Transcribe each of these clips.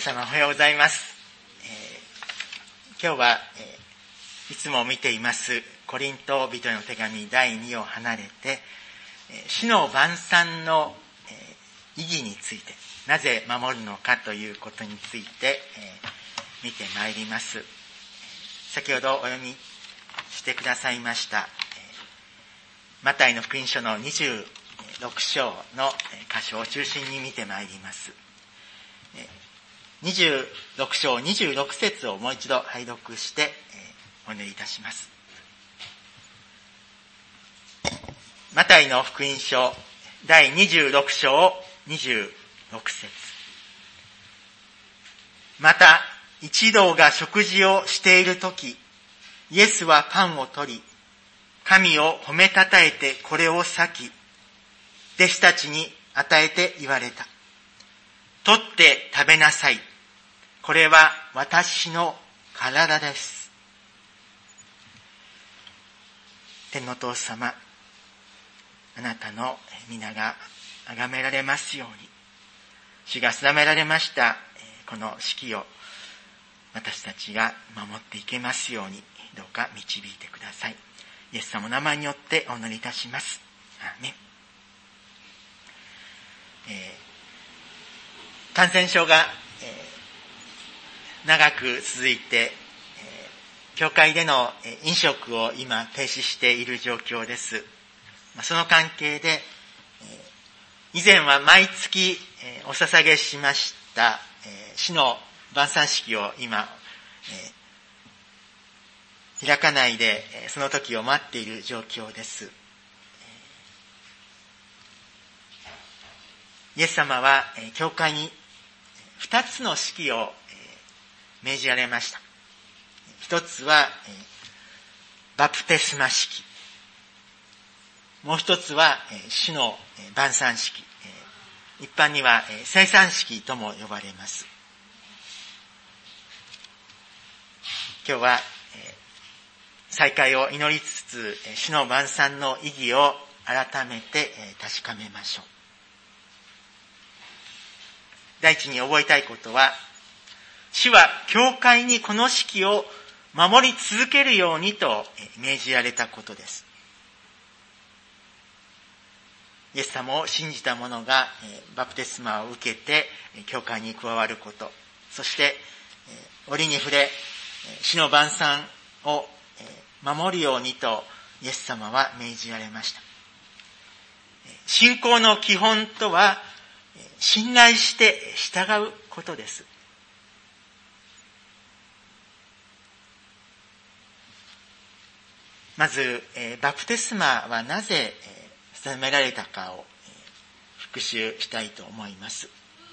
皆様おはようございます。今日いつも見ていますコリント人への手紙第2を離れて、死の晩餐の意義について、なぜ守るのかということについて見てまいります。先ほどお読みしてくださいましたマタイの福音書の26章の箇所を中心に見てまいります。26章26節をもう一度拝読してお祈りいたします。マタイの福音書第26章26節。また一同が食事をしているとき、イエスはパンを取り、神を褒めたたえてこれを裂き、弟子たちに与えて言われた。取って食べなさい。これは私の体です。天のお父様、あなたの皆が崇められますように、主が定められましたこの式を私たちが守っていけますように、どうか導いてください。イエス様の名前によってお祈りいたします。アーメン。感染症が長く続いて、教会での飲食を今停止している状況です。その関係で、以前は毎月お捧げしました死の晩餐式を今開かないでその時を待っている状況です。イエス様は教会に2つの式を命じられました。一つはバプテスマ式、もう一つは死の晩餐式、一般には聖餐式とも呼ばれます。今日は再会を祈りつつ、死の晩餐の意義を改めて確かめましょう。第一に覚えたいことは、主は教会にこの式を守り続けるようにと命じられたことです。イエス様を信じた者がバプテスマを受けて教会に加わること、そして折に触れ死の晩餐を守るようにとイエス様は命じられました。信仰の基本とは信頼して従うことです。まずバプテスマはなぜ定められたかを復習したいと思います。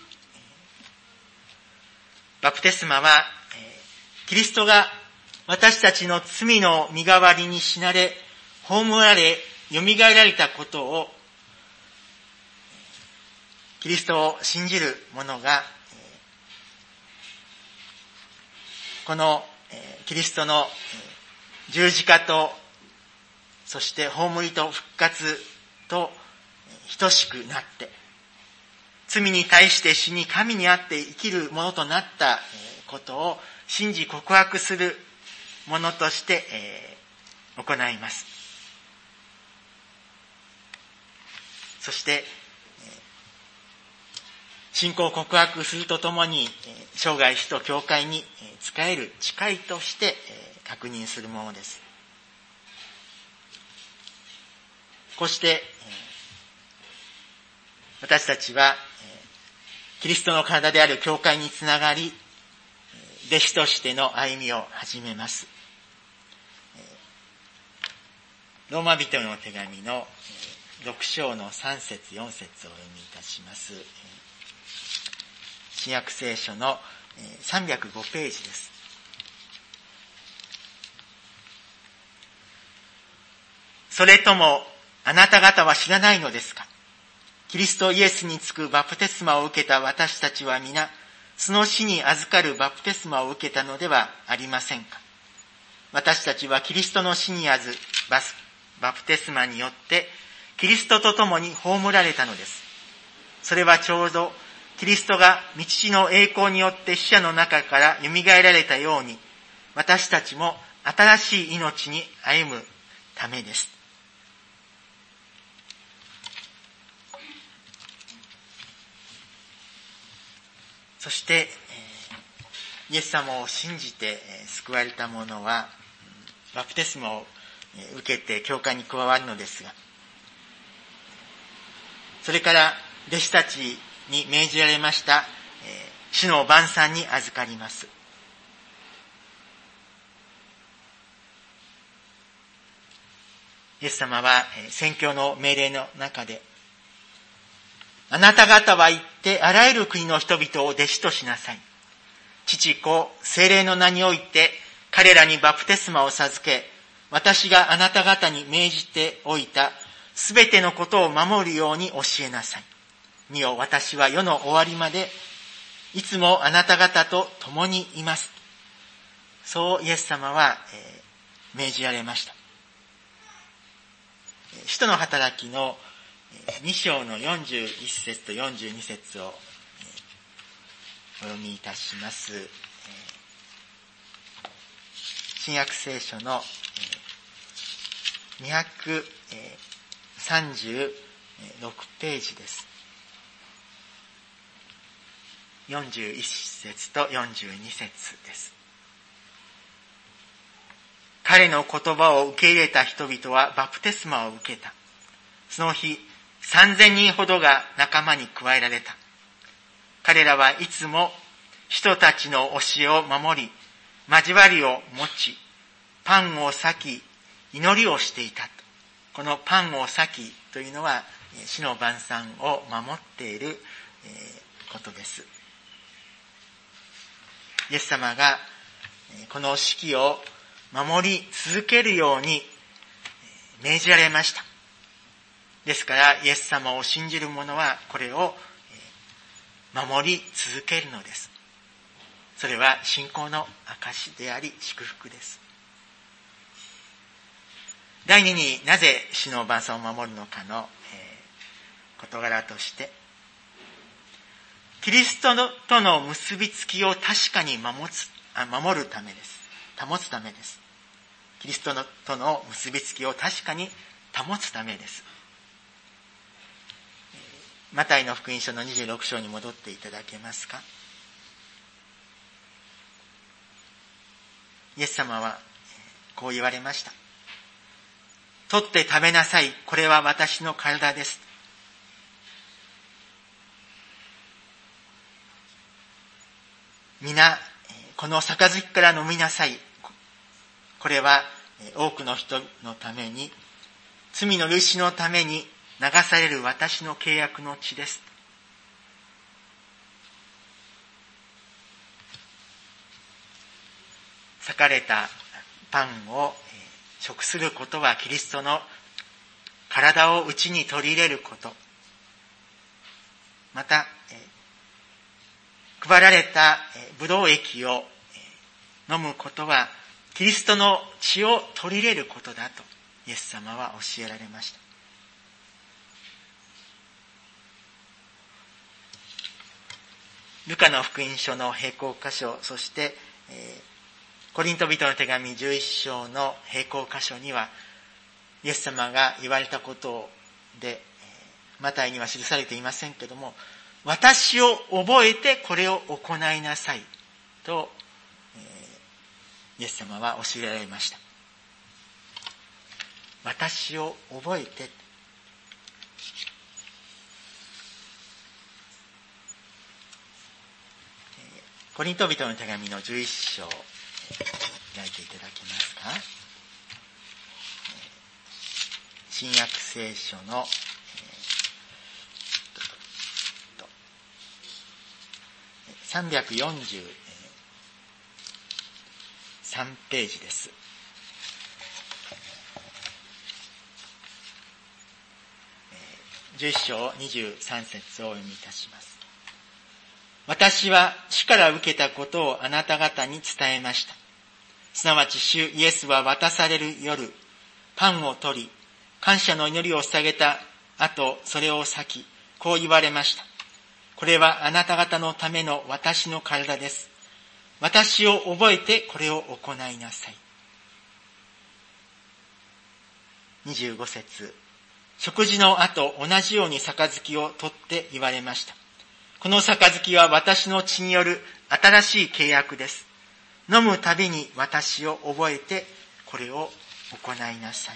バプテスマはキリストが私たちの罪の身代わりに死なれ、葬られ、よみがえられたことをキリストを信じる者がこのキリストの十字架と、そして葬りと復活と等しくなって、罪に対して死に神にあって生きるものとなったことを信じ告白するものとして行います。そして信仰を告白するとともに生涯主と教会に仕える誓いとして確認するものです。こうして私たちはキリストの体である教会につながり、弟子としての歩みを始めます。ローマ人への手紙の6章の3節4節をお読みいたします。新約聖書の305ページです。それともあなた方は知らないのですか？キリストイエスにつくバプテスマを受けた私たちは皆、その死に預かるバプテスマを受けたのではありませんか？私たちはキリストの死にあずバプテスマによってキリストと共に葬られたのです。それはちょうどキリストが道の栄光によって死者の中から蘇られたように、私たちも新しい命に歩むためです。そして、イエス様を信じて救われた者は、バプテスマを受けて教会に加わるのですが、それから弟子たちに命じられました主の晩餐に預かります。イエス様は宣教の命令の中で、あなた方は行ってあらゆる国の人々を弟子としなさい。父子聖霊の名において彼らにバプテスマを授け、私があなた方に命じておいたすべてのことを守るように教えなさい。見よ、私は世の終わりまでいつもあなた方と共にいます。そうイエス様は命じられました。使徒の働きの2章の41節と42節をお読みいたします。新約聖書の236ページです。41節と42節です。彼の言葉を受け入れた人々はバプテスマを受けた。その日、3000人ほどが仲間に加えられた。彼らはいつも人たちの教えを守り、交わりを持ち、パンを裂き、祈りをしていた。このパンを裂きというのは、主の晩餐を守っていることです。イエス様がこの式を守り続けるように命じられました。ですからイエス様を信じる者はこれを守り続けるのです。それは信仰の証であり祝福です。第二になぜ主の晩餐を守るのかの事柄として、キリストとの結びつきを確かに守るためです。保つためです。キリストとの結びつきを確かに保つためです。マタイの福音書の26章に戻っていただけますか。イエス様はこう言われました。取って食べなさい。これは私の体です。皆、この杯から飲みなさい。これは多くの人のために、罪の累死のために流される私の契約の血です。裂かれたパンを食することはキリストの体を内に取り入れること。また、配られたブドウ液を飲むことはキリストの血を取り入れることだとイエス様は教えられました。ルカの福音書の並行箇所、そしてコリント人の手紙11章の並行箇所にはイエス様が言われたことで、マタイには記されていませんけれども、私を覚えてこれを行いなさいと、イエス様は教えられました。私を覚えて、コリント人の手紙の11章開いていただけますか。新約聖書の343ページです。11章23節をお読みいたします。私は主から受けたことをあなた方に伝えました。すなわち主イエスは渡される夜、パンを取り、感謝の祈りを捧げた後、それを裂き、こう言われました。 これはあなた方のための私の体です。私を覚えてこれを行いなさい。25節、食事の後、同じように杯を取って言われました。この杯は私の血による新しい契約です。飲むたびに私を覚えてこれを行いなさい。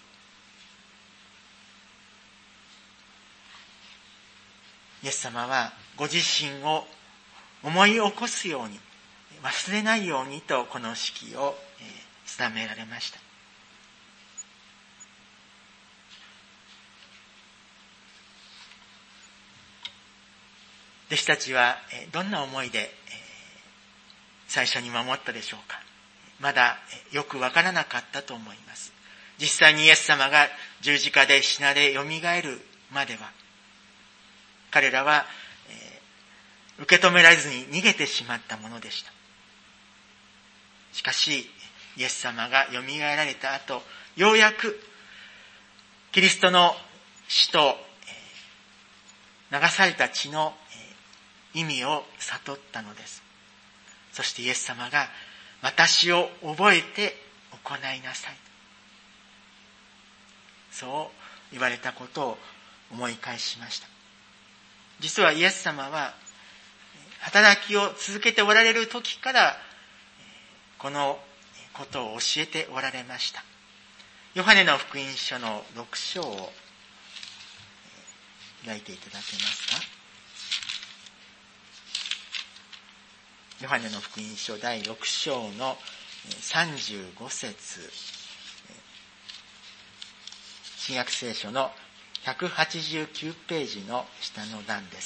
イエス様はご自身を思い起こすように、忘れないようにとこの式を定められました。弟子たちはどんな思いで最初に守ったでしょうか。まだよくわからなかったと思います。実際にイエス様が十字架で死なれよみがえるまでは、彼らは受け止められずに逃げてしまったものでした。しかしイエス様がよみがえられた後、ようやくキリストの死と流された血の意味を悟ったのです。そしてイエス様が私を覚えて行いなさい、そう言われたことを思い返しました。実はイエス様は働きを続けておられる時からこのことを教えておられました。ヨハネの福音書の6章を開いていただけますか。ヨハネの福音書第6章の35節、新約聖書の189ページの下の段です。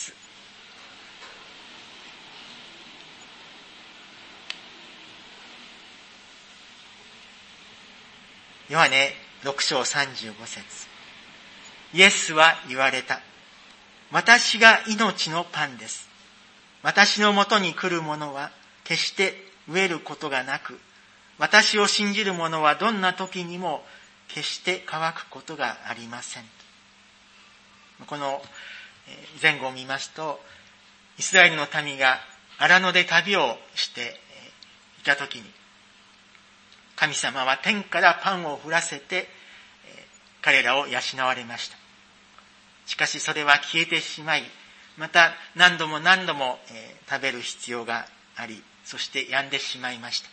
ヨハネ6章35節、イエスは言われた。私が命のパンです。私のもとに来る者は決して飢えることがなく、私を信じる者はどんな時にも決して乾くことがありません。この前後を見ますと、イスラエルの民が荒野で旅をしていた時に、神様は天からパンを降らせて彼らを養われました。しかしそれは消えてしまい、また何度も何度も食べる必要があり、そして病んでしまいました。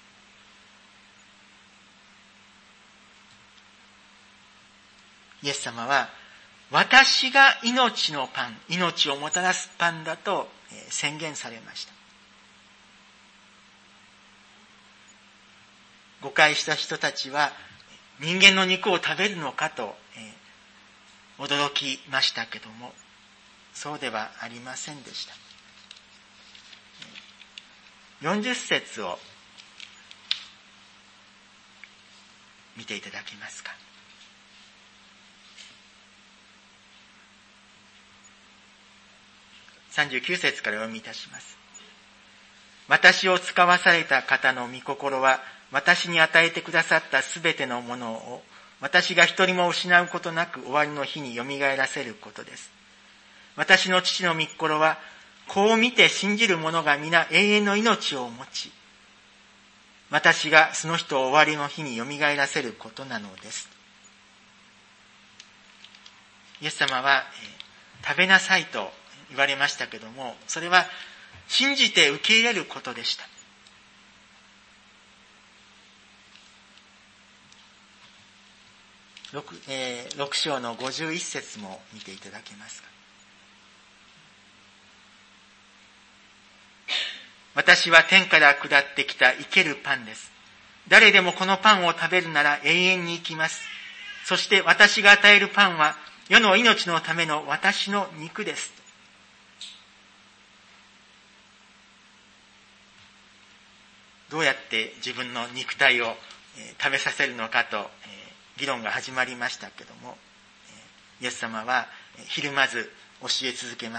イエス様は私が命のパン、命をもたらすパンだと宣言されました。誤解した人たちは人間の肉を食べるのかと驚きましたけども、そうではありませんでした。40節を見ていただけますか。39節からお読みいたします。私を使わされた方の御心は、私に与えてくださったすべてのものを私が一人も失うことなく終わりの日によみがえらせることです。私の父の御心は、こう見て信じる者が皆永遠の命を持ち、私がその人を終わりの日によみがえらせることなのです。イエス様は、食べなさいと言われましたけども、それは信じて受け入れることでした。6章の51節も見ていただけますか。私は天から下ってきた生けるパンです。誰でもこのパンを食べるなら永遠に生きます。そして私が与えるパンは世の命のための私の肉です。どうやって自分の肉体を食べさせるのかと議論が始まりましたけども、イエス様はひるまず教え続けます。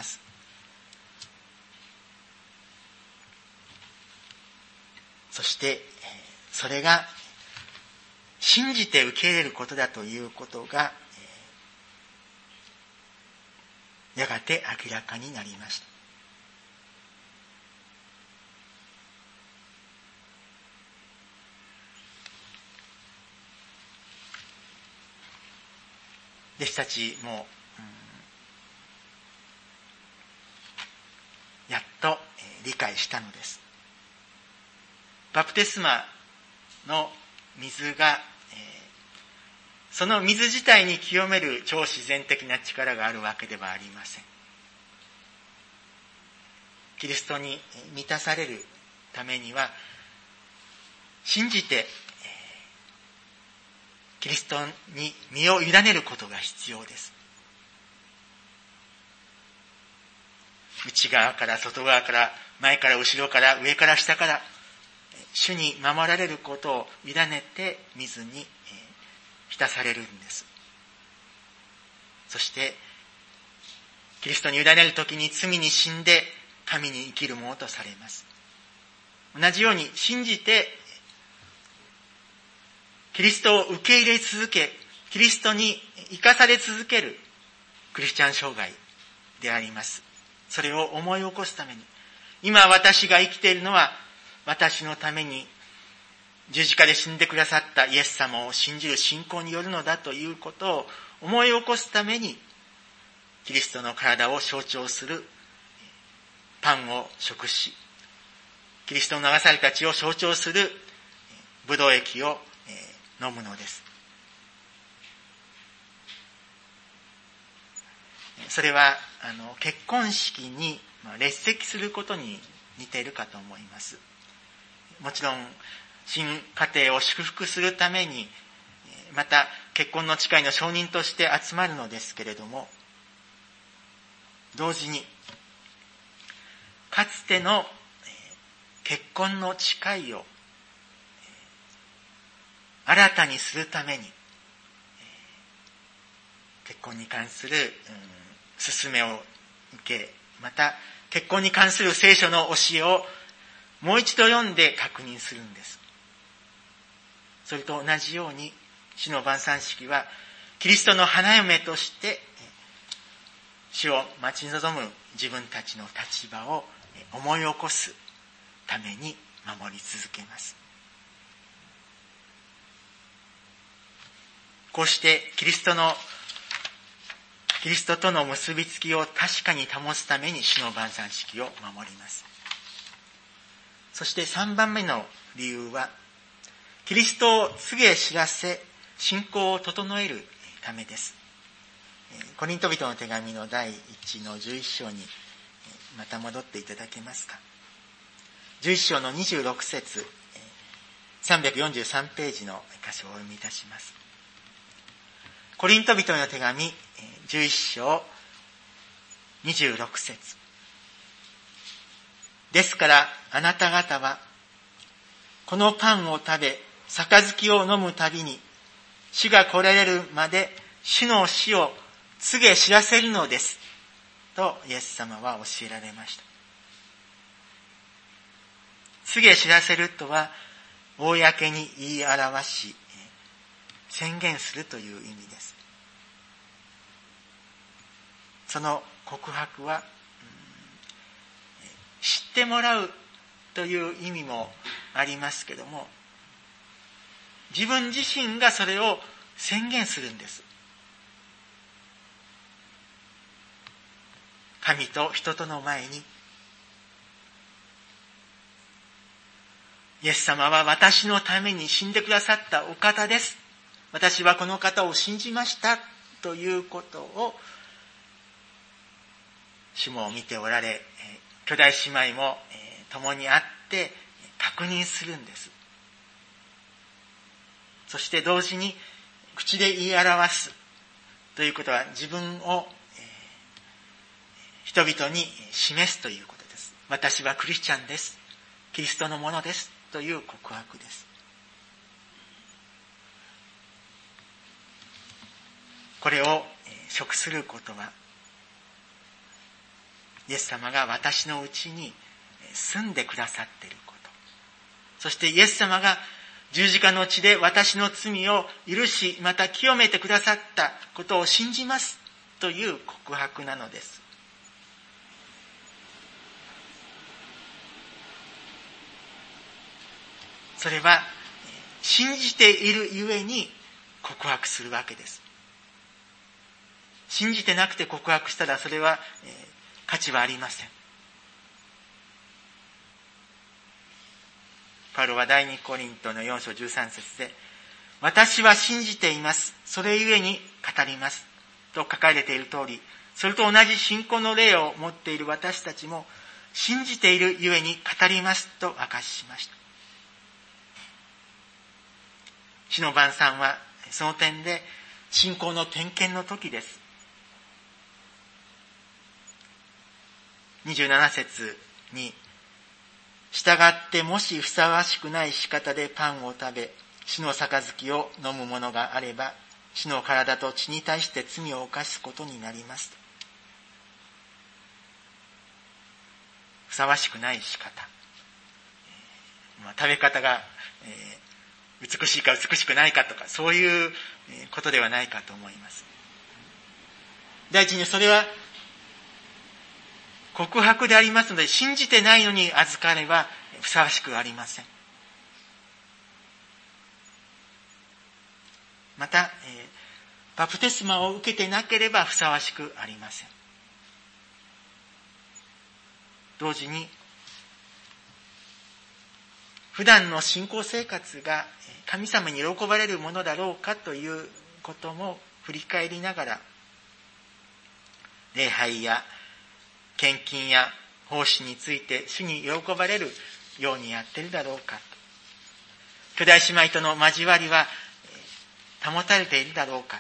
そしてそれが信じて受け入れることだということがやがて明らかになりました。 弟子たちも、やっと理解したのです。バプテスマの水が、その水自体に清める超自然的な力があるわけではありません。キリストに満たされるためには、信じてキリストに身を委ねることが必要です。内側から外側から、前から後ろから上から下から、主に守られることを委ねて水に浸されるんです。そしてキリストに委ねるときに罪に死んで神に生きるものとされます。同じように信じてキリストを受け入れ続け、キリストに生かされ続けるクリスチャン生涯であります。それを思い起こすために、今私が生きているのは私のために十字架で死んでくださったイエス様を信じる信仰によるのだということを思い起こすために、キリストの体を象徴するパンを食し、キリストの流された血を象徴するブドウ液を飲むのです。それは結婚式に列席することに似ているかと思います。もちろん新家庭を祝福するために、また結婚の誓いの証人として集まるのですけれども、同時にかつての結婚の誓いを新たにするために、結婚に関する勧めを受け、また結婚に関する聖書の教えをもう一度読んで確認するんです。それと同じように、主の晩餐式はキリストの花嫁として主を待ち望む自分たちの立場を思い起こすために守り続けます。こうしてキリストとの結びつきを確かに保つために主の晩餐式を守ります。そして3番目の理由は、キリストを告げ知らせ、信仰を整えるためです。コリント人の手紙の第1の11章にまた戻っていただけますか。11章の26節、343ページの箇所をお読みいたします。コリント人の手紙11章26節。ですからあなた方はこのパンを食べ杯を飲むたびに、主が来られるまで主の死を告げ知らせるのですとイエス様は教えられました。告げ知らせるとは、公に言い表し宣言するという意味です。その告白は知ってもらうという意味もありますけども、自分自身がそれを宣言するんです。神と人との前に、イエス様は私のために死んでくださったお方です。私はこの方を信じましたということを、主も見ておられ、兄弟姉妹も共に会って確認するんです。そして同時に口で言い表すということは、自分を人々に示すということです。私はクリスチャンです。キリストのものですという告白です。これを食することは、イエス様が私のうちに住んでくださっていること、そしてイエス様が十字架の血で私の罪を許し、また清めてくださったことを信じますという告白なのです。それは信じているゆえに告白するわけです。 信じてなくて告白したらそれは、価値はありません。パウロは第2コリントの4章13節で、私は信じています。それゆえに語ります。と書かれている通り、それと同じ信仰の霊を持っている私たちも、信じているゆえに語りますと証ししました。死の晩餐はその点で信仰の点検の時です。27節に、従ってもしふさわしくない仕方でパンを食べ、死の杯を飲むものがあれば、死の体と血に対して罪を犯すことになります。ふさわしくない仕方。食べ方が、美しいか美しくないかとか、そういうことではないかと思います。第一にそれは告白でありますので、信じてないのに預かればふさわしくありません。また、バプテスマを受けてなければふさわしくありません。同時に、普段の信仰生活が神様に喜ばれるものだろうかということも振り返りながら、礼拝や献金や奉仕について主に喜ばれるようにやってるだろうか。兄弟姉妹との交わりは保たれているだろうか。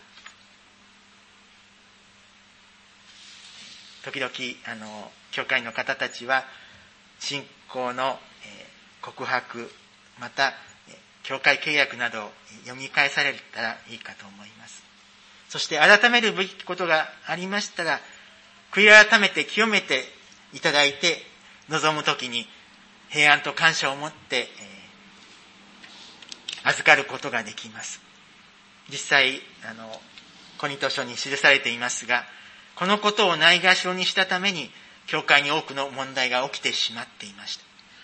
時々教会の方たちは信仰の告白、また教会契約などを読み返されたらいいかと思います。そして改めるべきことがありましたら、悔い改めて清めていただいて臨むときに平安と感謝を持って預かることができます。実際コリント書に記されていますが、このことをないがしろにしたために教会に多くの問題が起きてしまっていました。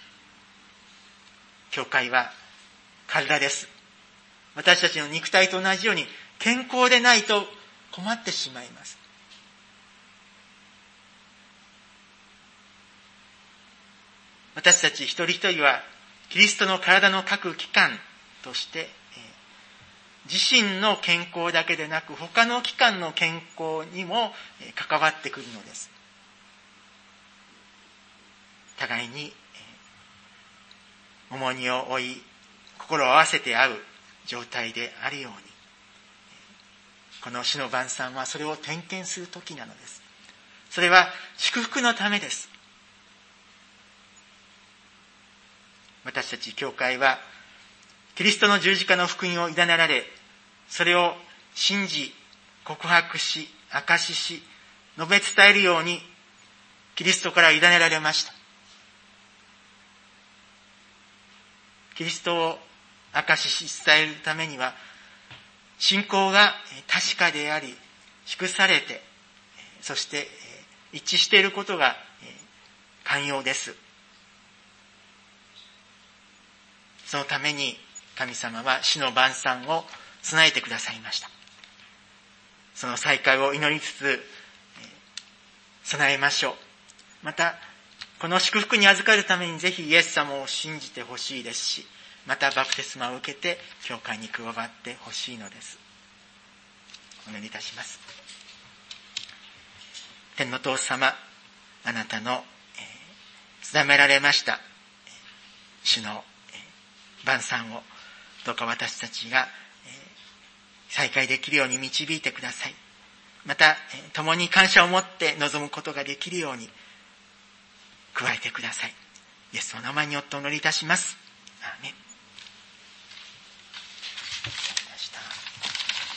教会は体です。私たちの肉体と同じように健康でないと困ってしまいます。私たち一人一人はキリストの体の各器官として自身の健康だけでなく他の器官の健康にも関わってくるのです。互いに重荷を負い心を合わせて会う状態であるように、この死の晩餐はそれを点検する時なのです。それは祝福のためです。私たち教会はキリストの十字架の福音を委ねられ、それを信じ告白し証しし述べ伝えるようにキリストから委ねられました。キリストを証しし伝えるためには、信仰が確かであり祝されて、そして一致していることが肝要です。そのために神様は死の晩餐を備えてくださいました。その再会を祈りつつ備えましょう。またこの祝福に預かるためにぜひイエス様を信じてほしいですし、またバプテスマを受けて教会に加わってほしいのです。お祈りいたします。天の父様、あなたの定められました主の晩餐をどうか私たちが再会できるように導いてください。また共に感謝を持って臨むことができるように加えてください。イエスの名前によってお祈りいたします。